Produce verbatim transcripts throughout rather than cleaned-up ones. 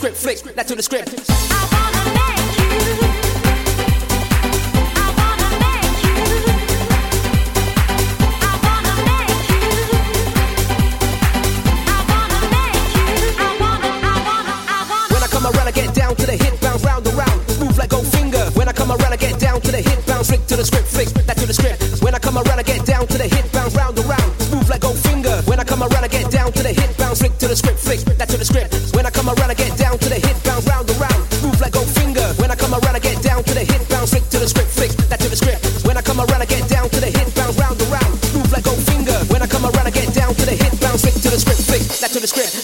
script, flick that to the script. To the hit, bounce round and round, move like Goldfinger. When I come around, I get down to the hit, bounce flick to the script, flick that to the script. When I come around, I get down to the hit, bounce round and round, move like Goldfinger. When I come around, I get down to the hit, bounce flick to the script, flick that to the script. When I come around, I get down to the hit, bounce round and round, move like Goldfinger. When I come around, I get down to the hit, bounce flick to the script, flick that to the script. When I come around, I get down to the hit, bounce round and round, move like Goldfinger. When I come around, I get down to the hit, bounce flick to the script, flick that to the script.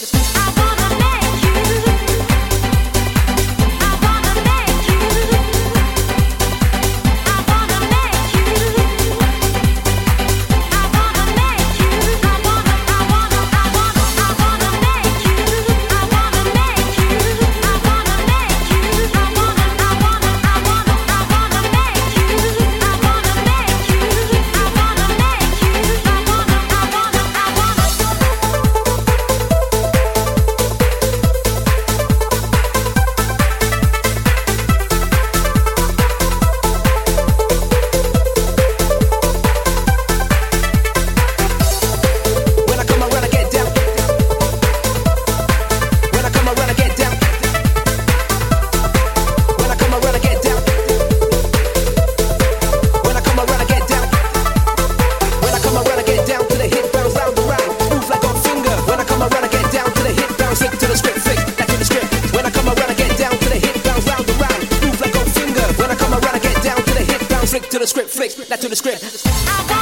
To the script, flick that to the script.